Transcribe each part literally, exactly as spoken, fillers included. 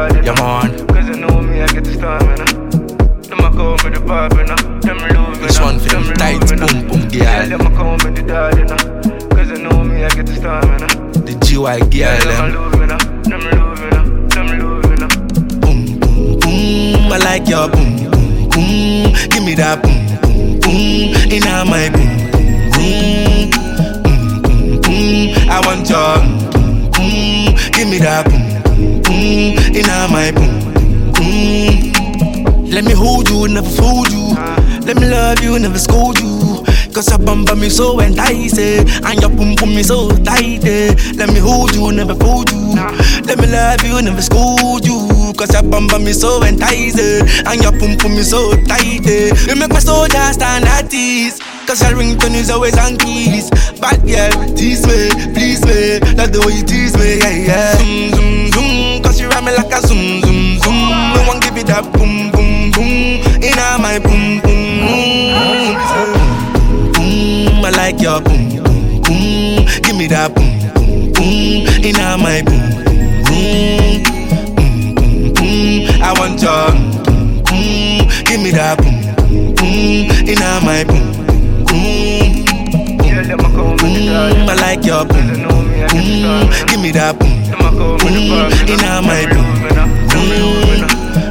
daddy. Yeah, man. Cause they know me, I get the stamina. Them a come with the poppin', them losing. This one for them tight boom boom girl. Them a come with the daddy, nah. Cause they know me, I get the stamina. The G Y girl, Them them. losing, them losing, them losing. Boom boom boom, I like your boom boom boom. Give me that boom boom boom. Inna my boom boom boom boom boom. I want your boom boom. Give me that boom boom boom. Inna my boom boom. Let me hold you, never fold you. Let me love you, never scold you. Cause your bum bum me so enticing, and your pum pum me so tight. eh. Let me hold you, never fold you. Let me love you, never scold you. Cause your bum bum me so enticing, and your pum pum me so tight. eh. You make my soldier stand at ease. Cause your ringtone is always on keys. Bad girl, tease me, please me. That's the way you tease me, yeah, yeah. Zoom, zoom, zoom. Cause you ride me like a zoom, zoom, zoom. No one give it that boom, boom, boom. Inna my boom, boom, boom. Boom, I like your boom, boom, boom. Give me that boom, boom, boom. Inna my boom, boom, boom, boom, boom. I want your boom, boom. Give me that boom, boom, boom. Inna my boom, boom, boom. I like your boom, boom. Give me that boom, boom. Inna my boom, boom.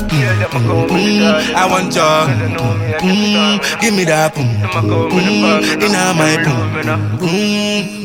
I want your boom, boom. Give me that boom, boom. Inna my boom, boom.